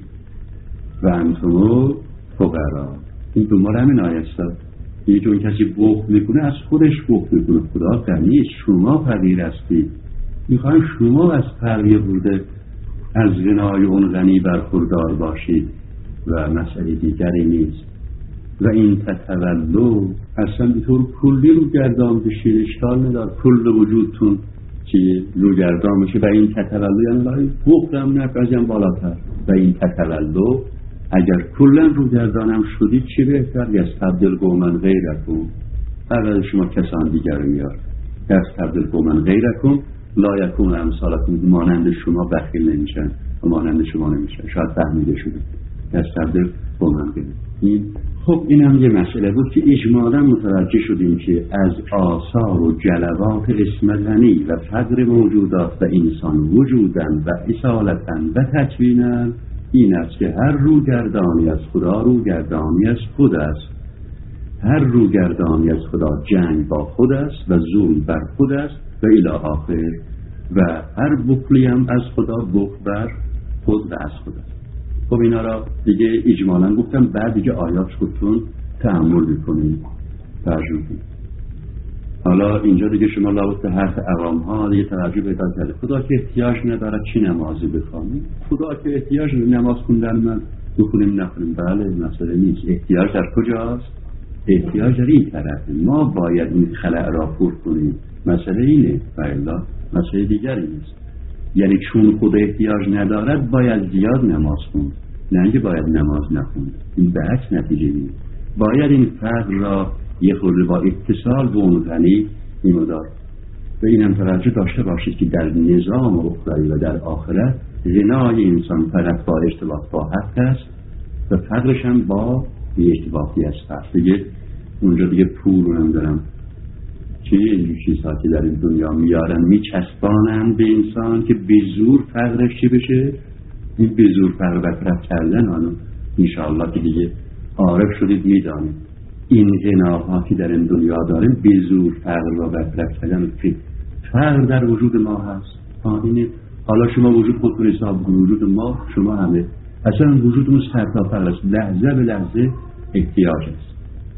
و انتم فقرا. این دنبال همین آیه است. دیگه چون کسی بخل میکنه از خودش بخل میکنه، خدا غنی، شما فقیر هستید. میخوایم شما از فرقی بوده از غنای اون غنی برخوردار باشید و مسئله دیگری نیست. و این تتولو اصلا به طور کلی رو گردان بشید، اشکال ندار کل وجودتون که رو گردان بشه. و این تتولو یعنی برای بخلم نفرزیم بالاتر. و این تتولو اگر کلا رو گردانم شدید چی بهتر؟ یستبدل قوما غیرکم، اول شما کسان دیگر میار. یستبدل قوما غیرکم لا یکون امثالکم، مانند شما بخیل نمیشن و مانند شما نمیشن. شاید فهمیده شده. یستبدل قوما غیرکم. این خب این هم یه مسئله بود که اجمالا متوجه شدیم که از آثار و جلوات اسم غنی و فقر موجودات و انسان وجودن و اصالتن و تکوینن این است که هر روگردانی از خدا روگردانی از خود است. هر روگردانی از خدا جنگ با خود است و ظلم بر خود است و الی آخر. و هر بخلی هم از خدا بخل بر خود و از خود است. خب اینا را دیگه اجمالا گفتم، بعد دیگه آیات خودتون تأمل بکنید، ترجمه کنید. حالا اینجا دیگه شما لابد به حرف عوام ها دیگه توجه پیدا کرده. خدا که احتیاج نداره چی نمازی بخوانیم؟ خدا که احتیاج نماز خوندن من بخونیم نخونیم، بله مسئله نیست. احتیاج در کجاست؟ احتیاج در این طرف. ما باید این خلأ را پر کنیم. مسئله اینه، بله مسئله دیگری نیست. یعنی چون خود احتیاج ندارد باید زیاد نماز خوند، نه اینکه باید نماز نخوند. این به عکس نتیجه میده. باید این فقر را یه خورده با اتصال به اون غنی میمدار. و اینم توجه داشته باشید که در نظام اخروی و در آخرت غنای انسان فقط با ارتباط با حق است و فقرش هم با ارتباطی است. دیگه اونجا دیگه پول رو نمیدارم که این چیزها که در این دنیا میارن میچسبانن به انسان که به زور فقرش چی بشه. این به زور فقر برطرف کردن آنو انشاءالله که دیگه عارف شدید میدانید این غناها که در این دنیا داریم به زور فقر را برطرف کردن. فقر در وجود ما هست. اینه. حالا شما وجود خودتون حساب کنید، وجود ما شما همه اصلا وجودمون سرتا فقر است. لحظه به لحظه احتیاج است.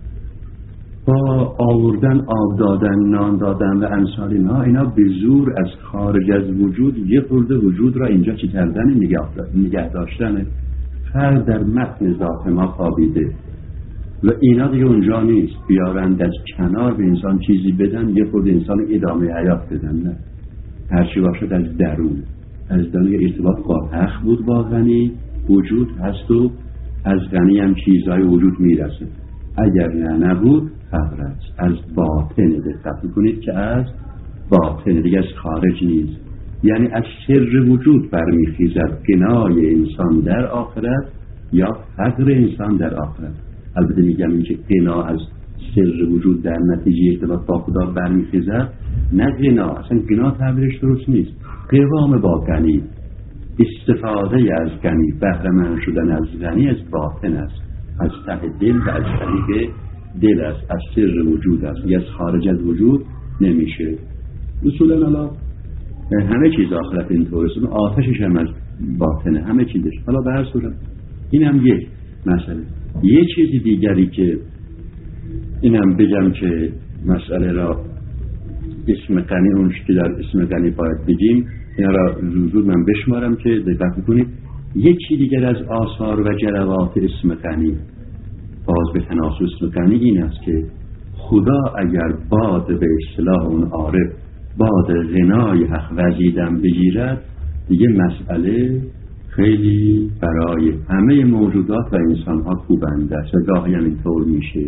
با آوردن آب دادن، نان دادن و امثال اینها، اینا به زور از خارج از وجود یه خورده وجود را اینجا چی کردن؟ نگه داشتن. فرد در متن ذات ما خوابیده و اینا دیگه اونجا نیست. بیارند از کنار به انسان چیزی بدن، یه خورده انسان ادامه حیات بدن. نه، هرچی باشد از درون، از دانه ارتباط با حق بود با غنی وجود هست و از غنی هم چیزهای وجود میرسه. اگر نه نبود فقر است، از باطن. دقت میکنید که از باطن، دیگه از خارج نیست. یعنی از سر وجود برمیخیزد غنای انسان در آخرت یا فقر انسان در آخرت. البته میگم این که غنا از سر وجود در نتیجه ارتباط با خدا برمیخیزد، نه غنا. اصلا غنا تعبیرش درست نیست. قوام با غنی، استفاده از غنی، بهره مند شدن از غنی از باطن است، از ته دل و از طریق دل است، از سر وجود است، یا از خارج از وجود نمیشه. اصولا حالا همه چیز آخرت اینطور است، آتشش هم از باطنه، همه چیزش. حالا به هر صورت این هم یک مسئله. یه چیزی دیگری که اینم بگم که مسئله را اسم غنی، اونش که در اسم غنی باید بگیم، این را زود من بشمارم که دقت کنید. یکی دیگر از آثار و جلوات اسم غنی، باز به تناسب اسم غنی، این است که خدا اگر باد به اصطلاح اون عارف باد غنای حق وزیدن بگیرد، دیگه مسئله خیلی برای همه موجودات و انسانها کوبنده است و گاهی هم اینطور میشه.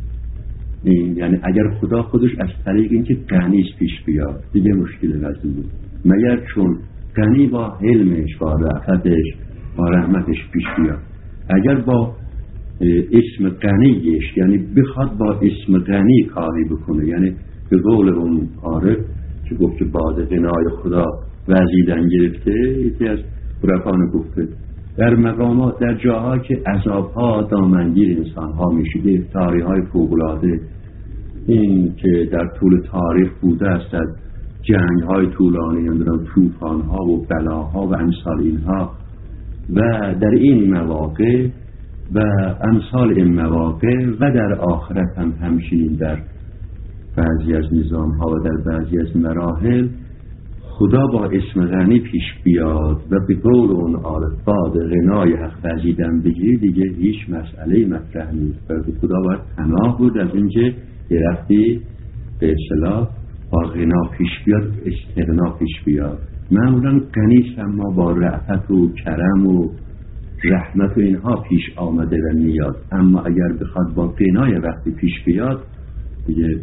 این یعنی اگر خدا خودش از طریق اینکه غنیش پیش بیاد، دیگه مشکل وزید بود، مگر چون غنی با حلمش، با رأفتش، با رحمتش پیش بیاد. اگر با اسم غنیش، یعنی بخواد با اسم غنی کاری بکنه، یعنی به قول اون عارف که گفت که باد غنای خدا وزیدن گرفته، یکی از عرفان گفته در مقامات، در جاها که عذابها دامنگیر انسانها میشه، گرفتاری های فوق‌العاده، این که در طول تاریخ بوده است، از جنگ های طولانی، نمیدونم طوفان ها و بلاها و امثال اینها، و در این مواقع و امثال این مواقع و در آخرت هم همچنین در بعضی از نظام ها و در بعضی از مراحل خدا با اسم غنی پیش بیاد و به قول اون عارف باد غنای حق وزیدن بگیری، دیگه هیچ مسئله مطرح نیست. و خدا باید پناه بود از اینکه یه رفتی به اصطلاح با غنا پیش بیاد، استغنا پیش بیاد. معمولا غنیست اما با رأفت و کرم و رحمت و اینها پیش آمده و میاد. اما اگر بخواد با غنای وقتی پیش بیاد، دیگه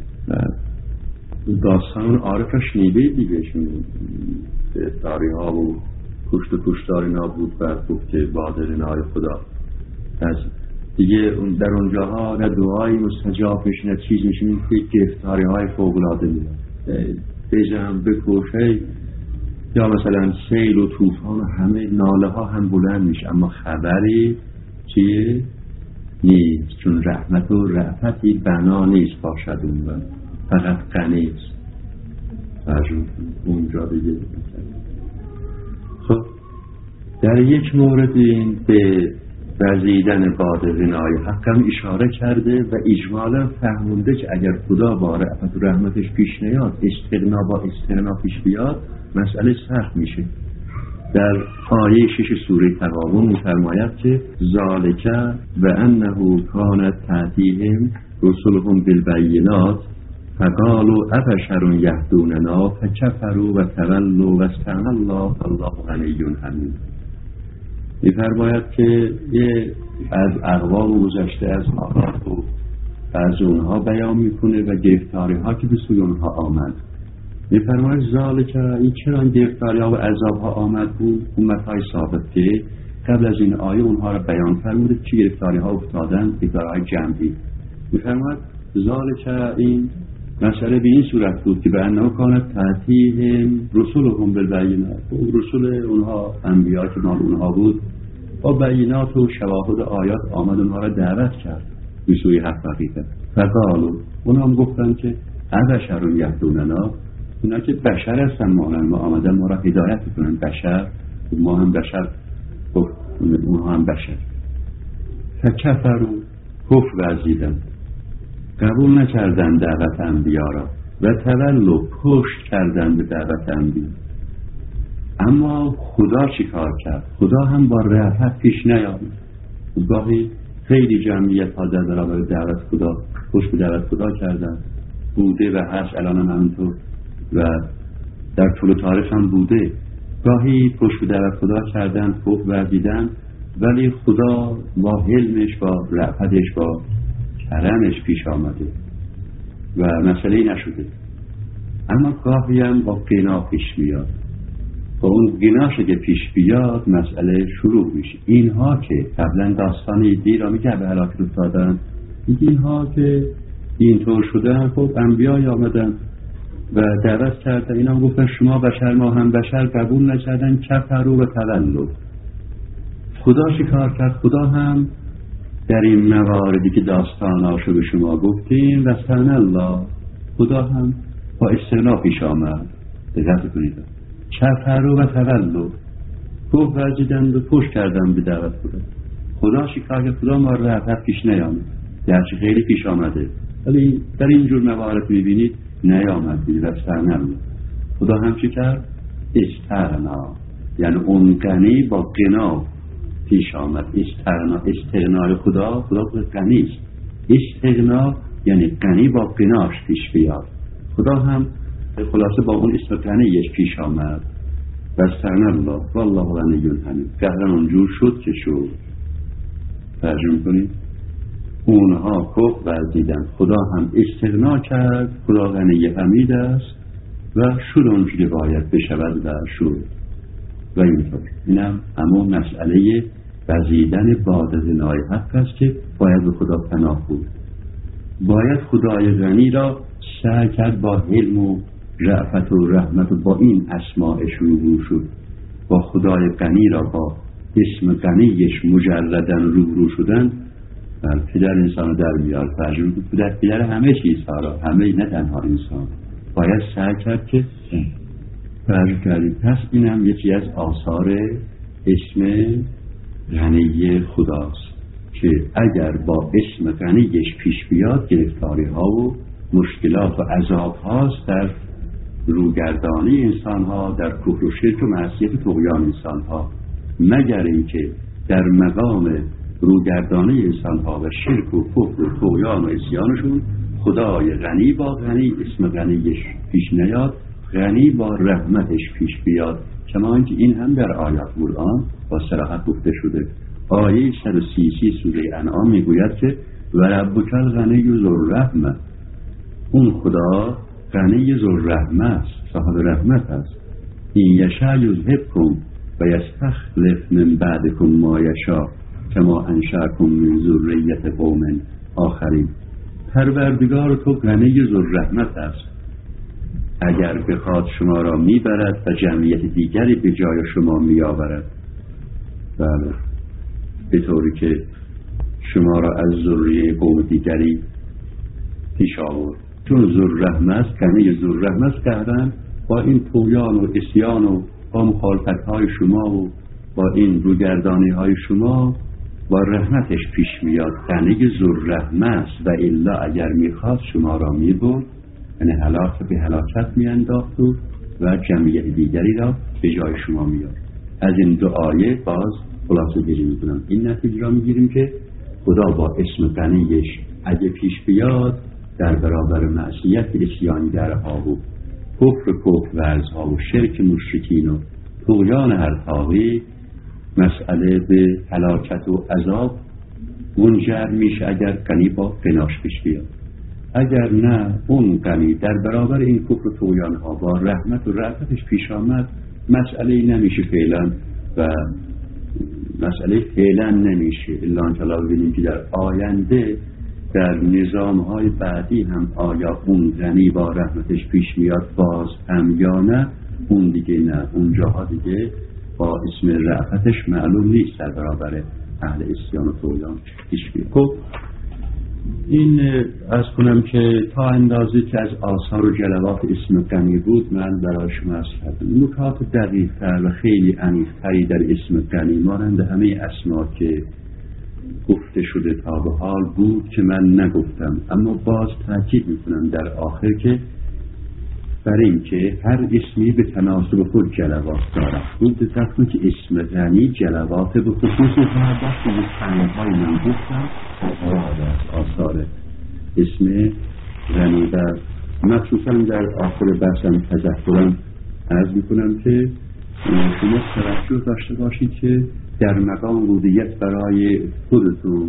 داستان عارف را شنیده دیگه، داری ها و کشت و کشتار اینا بود و گفت که باد غنای خدا از دیگه در اونجاها نه دعایی مستجاب میشه نه چیز میشه، این که گرفتاری های فوق‌العاده میاد، بجم بکشه، یا مثلا سیل و طوفان و همه ناله ها هم بلند میشه، اما خبری چیه نیست، چون رحمت و رأفتی بنا نیست باشد اون، و فقط غنی است. اونجا دیگه خب در یک مورد این به وزیدن باد غنای حق هم اشاره کرده و اجمالا فهمونده که اگر خدا با رأفت و رحمتش پیش نیاد، استغنا با استغنا پیش بیاد، مسئله سخت میشه. در آیه شش سوره تغابن می‌فرماید که ذالک و انه کانت تأتیهم رسلهم بالبینات فقالوا ابشر یهدوننا فکفروا و تولوا واستغنى الله الله غنی حمید. می‌فرماید که یه از اقوام گذشته از آیات و از اونها بیان میکنه و گرفتاری ها که به سوی اونها آمد. می‌فرماید ذالک، این چرا این گرفتاری ها و عذاب ها آمد بود؟ امت‌های سابق که قبل از این آیه اونها را بیان فرموده چه گرفتاری ها افتادن، گرفتاری جمعی. می‌فرماید ذالک، این مسئله به این صورت بود که به انه کانت تأتیهم رسلهم بالبینات، رسول اونها انبیا که مال اونها بود با بینات و شواهد آیات آمد اونها را دعوت کرد به سوی حق حقیقت. فقالوا، اونها هم گفتن که ابشر یهدوننا، اونا که بشر هستن مانند ما، آمدن ما را هدایت کنن، بشر، ما هم بشر، اونها هم بشر. فکفروا، کفر ورزیدن، قبول نکردن دعوت انبیا را و تولوا، پشت کردن به دعوت انبیا. اما خدا چی کار کرد؟ خدا هم با رأفت پیش نیامد. گاهی خیلی جمعیت ها در برابر دعوت خدا پشت به دعوت خدا کردن، بوده و هست، الان هم همینطور و در طول تاریخ هم بوده. گاهی پشت به دعوت خدا کردن، خوب ورزیدن، ولی خدا با حلمش، با رأفتش، با کرمش پیش آمده و مسئله نشده. اما گاهی هم با قنا پیش میاد، با اون قناش که پیش بیاد مسئله شروع میشه. اینها که قبلا داستان ایدی را میگه به هلاکت افتادن، اینها که اینطور شدن، خب انبیای آمدن و دعوت کردن، اینا گفتن شما بشر ما هم بشر، قبول نکردن، کفروا و تولوا. خدا شکار کرد. خدا هم در این مواردی که داستاناشو به شما گفتیم و سن الله، خدا هم با استغنا پیش آمد. دقت کنید، کفروا و تولوا، خوب ورزیدند و پشت کردن به دعوت خدا. خدا شکار کرد، خدا ما رفت پیش نیامد، گرچه خیلی پیش آمده، ولی در این جور موارد میبینید نیامد و سن الله. خدا هم چی کرد؟ استغنا، یعنی اون غنی با قنا پیش آمد. استغنا، استغنای خدا، خدا خود غنیست. استغنا یعنی غنی با قناش پیش بیاد. خدا هم خلاصه با اون اسم غنیش پیش آمد. واستغنى الله والله غنی حمید. قهرن اونجور شد که شد. ترجمه کنید، اونها کف ورزیدن، خدا هم استغنا کرد، خدا غنی حمید است و شد اونجور که باید بشود و شد. و اینطور اینم اما مسئله وزیدن بعد از نای حق است که باید به خدا پناه بود. باید خدای غنی را سعی کرد با حلم و رأفت و رحمت و با این اسماءش روبرو شد. با خدای غنی را با اسم غنیش مجردن روبرو شدن. پدر انسان در میاد، ترجمه پدر پدر همه چیزها را، همه نه تنها انسان. باید سعی کرد که فرض کردیم. پس اینم یکی از آثار اسم غنی خداست که اگر با اسم غنیش پیش بیاد، گرفتاری ها و مشکلات و عذاب هاست در روگردانی انسان ها، در کفر و شرک و معصیت و طغیان انسان ها، مگر اینکه در مقام روگردانی انسان ها و شرک و کفر و طغیان و عصیانشون خدای غنی با غنی اسم غنیش پیش نیاد، غنی با رحمتش پیش بیاد. کما اینکه این هم در آیات قرآن با صراحت گفته شده. آیه صد و سی و سه سوره انعام میگوید که و ربک الغنی ذوالرحمة، اون خدا غنی ذوالرحمة است، صاحب رحمت است. این یشاء یذهبکم و یستخلف من بعدکم ما یشاء کما انشأکم من ذریة قوم آخرین. پروردگار تو غنی ذوالرحمت است، اگر بخواد شما را میبرد و جمعیت دیگری به جای شما میآورد. بله، به طوری که شما را از ذریه قوم دیگری پیش آورد. چون ذوالرحمة است، غنی ذوالرحمة است، کردن با این طغیان و عصیان و با مخالفت های شما و با این روگردانی های شما با رحمتش پیش میاد. غنی ذوالرحمة است و الا اگر میخواست شما را میبرد، یعنی هلاک به هلاکت میانداخت و, و جمعیت دیگری را به جای شما میاد. از این دو آیه باز خلاصه گیری میکنم. این نتیجه را میگیریم که خدا با اسم غنیش اگه پیش بیاد در برابر معصیت عصیان درها و کفر کفر ورزها و شرک مشرکین و طغیان هر طاغی مسئله به هلاکت و عذاب منجر میشه اگر غنی با غناش پیش بیاد. اگر نه، اون غنی در برابر این کفر و طغیان ها با رحمت و رأفتش پیش آمد، مسئله نمیشه فعلا و مسئله فعلا نمیشه الا انشاء الله ببینیم که در آینده در نظام های بعدی هم آیا اون غنی با رحمتش پیش میاد باز هم یا نه. اون دیگه نه، اون جاها دیگه با اسم رأفتش معلوم نیست در برابر اهل عصیان و طغیان پیش بیاد. خب این از کنم که تا اندازه که از آثار و جلوات اسم غنی بود من برای شما از کردم. نکات دقیق تر و خیلی عمیق تری در اسم غنی مانند همه اسما که گفته شده تا به حال بود که من نگفتم، اما باز تاکید میکنم در آخر که برای این که هر اسمی به تناسب خود جلوات دارد. بود دقیق که اسم غنی جلوات به خصوص دارد که مستنهای من گفتم از آثار اسم غنی و مخصوصا در آخر بحثم تذکرم عرض میکنم که شما توجه داشته باشید که در مقام عبودیت برای خودتون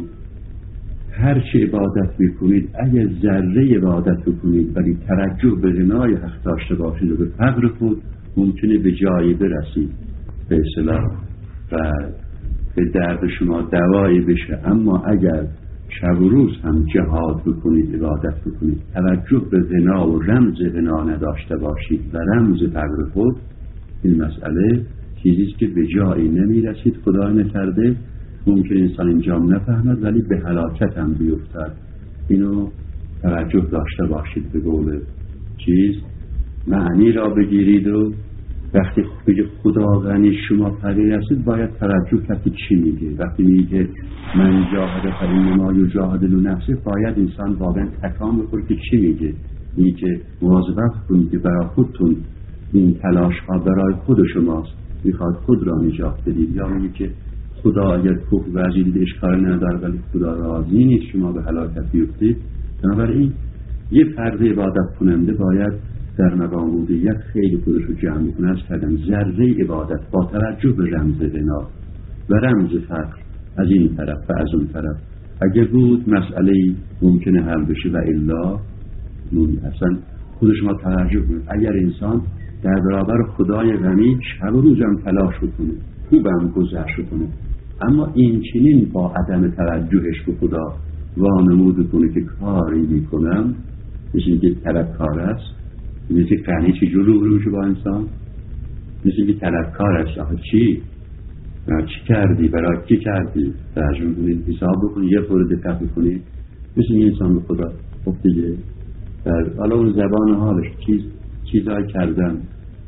هر چه عبادت بکنید، اگر ذره عبادت بکنید ولی توجه به غنای حق داشته باشید و به فقر خود، ممکنه به جایی برسید به اصطلاح و به درد شما دوایی بشه. اما اگر شب و روز هم جهاد بکنید، عبادت بکنید، توجه به غنا و رمز غنا نداشته باشید و رمز فقر خود، این مسئله چیزیست که به جایی نمیرسید. خدا نکرده ممکن انسان انجام نفهمد ولی به هلاکت هم بیفتد. اینو توجه داشته باشید. به قول چیز معنی را بگیرید و وقتی بگه خدا غنی شما فقیر هستید باید توجه کرد چی میگه. وقتی میگه من جاهد فإنما یجاهد لنفسه، باید انسان واقعا تکان بخوره که چی میگه. میگه مواظبت کنید که برای خودتون این تلاش ها برای خود شماست، میخواد خود را نجات بدید. یا میگه که خدا اگر کفر ورزیدید اشکال نداره ولی خدا راضی نیست شما به هلاکت بیفتید. بنابراین یه فرد عبادت کننده باید در مقام عبودیت خیلی خودش رو جمع کنه. از کردم ذره عبادت با توجه به رمز غنا و رمز فقر از این طرف و از اون طرف اگر بود مسئله ممکنه حل بشه و الا اصلا خودش ما توجه کنه. اگر انسان در برابر خدای غنی شب و روزم تلاش کنه، خوبم گذشت کنه، اما این چنین با عدم توجهش به خدا وانمود کنه که کاری میکنم، مثل اینکه طلبکار است، مثل که غنی چجور رو بشه با انسان، مثل اینکه طلبکار است. آخه چی؟ چی کردی؟ برای چی کردی؟ ترجمه کنید، حساب بکنید، یه خورده دقت بکنید. مثل این انسان به خدا خب دیگه در حالا اون زبان حالش چیز چیزایی کردن،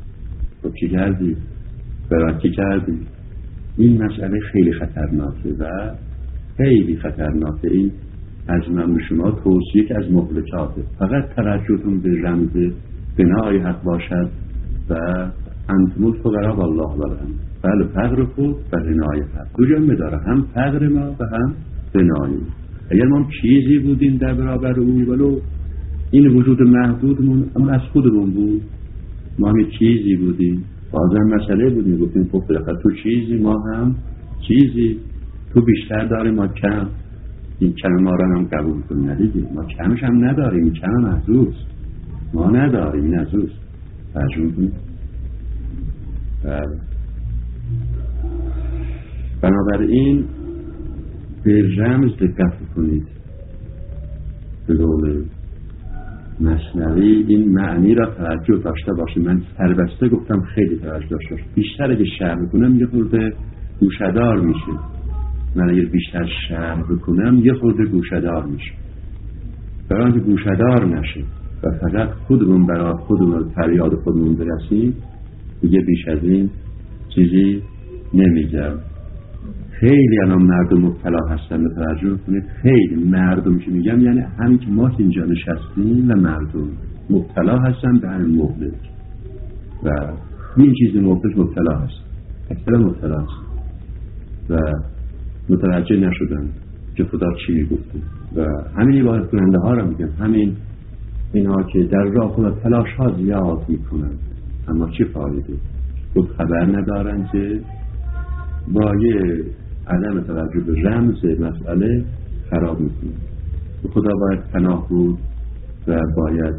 خب چی کردی؟ برای چی کردی؟ این مسئله خیلی خطرناکه و خیلی خطرناکه. این از من به شما توصیه که از مهلکاته. فقط توجهتون به رمز بنای حق باشد و انتم الفقراء والله الغنی. بله فقر خود و بنای حق دو جنبه داره، هم فقر ما و هم بنای. اگر ما چیزی بودیم در برابر او ولو این وجود محدودمون اما از خودمون بود، ما هم چیزی بودیم، بازم مسئله بودیم، گفتیم خب بالاخره تو چیزی ما هم چیزی، تو بیشتر داری ما کم، این کم ما را هم قبول کن ندیدیم، ما کمش هم نداریم، این کم هم از اوست، ما نداریم، این از اوست. ترجمه کنیم. بنابراین به رمز دقت کنید. به قول مثنوی این معنی را توجه داشته باشید. من سربسته گفتم خیلی توجه داشته باشید. بیشتر اگه شرح بکنم یه خورده گوشه‌دار میشه. من اگر بیشتر شرح بکنم یه خورده گوشه‌دار میشه. برای اینکه گوشه‌دار نشه و فقط خودمون برای خودمون فریاد خودمون برسیم، دیگه بیش از این چیزی نمیگم. خیلی الان مردم مبتلا هستن، به توجه کنید. خیلی مردم که میگم یعنی همین که ما اینجا نشستیم و مردم مبتلا هستن به همین مهلک و این چیز مهلک مبتلا هست، اصلا مبتلا هست و متوجه نشدن که خدا چی میگفته. و همین عبادت کننده ها رو میگم، همین اینا که در راه خدا تلاش ها زیاد میکنن اما چه فایده؟ خود خبر ندارن که با یه عدم توجه به رمز مسئله خراب میکنه. خدا باید پناه بود و باید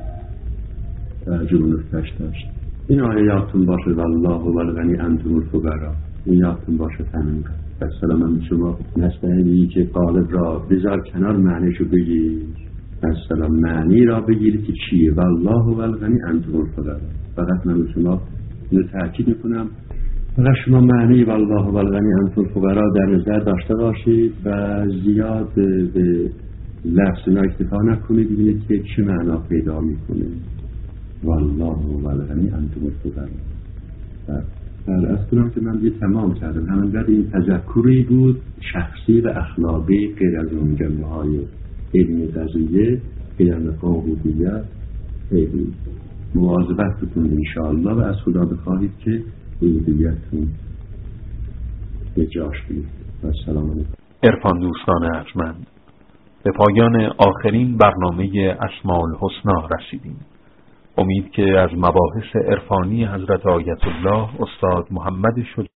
توجه نفتش داشت. این آیه یادتون باشه والله هو الغنی انتم الفقراء. این یادتون باشه همین. و سلام هم شما نستعینی که قالب را بذار کنار معنیشو بگیر. مثلا معنی را بگیرید که چیه. والله هو الغنی انتم الفقراء. فقط من به شما اینو تأکید میکنم، فقط شما معنی والله هو الغنی انتم الفقراء در نظر داشته باشید و زیاد به لفظ اینا اکتفا نکنید، ببینید که چه معنا پیدا میکنه. والله هو الغنی انتم الفقراء. در اصل کنم که من دیگه تمام کردم. همینقدر این تذکری بود شخصی و اخلاقی، غیر از اون جنبه های علمی قضیه که در مقام عبودیت خیلی مواظبت بکنید انشاءالله و از خدا بخواهید که عبودیتتون به جاش بیاد. و سلام علیکم. عرفان دوستان ارجمند، به پایان آخرین برنامه اسماء الحسنا رسیدیم. امید که از مباحث عرفانی حضرت آیت الله استاد محمد شجاع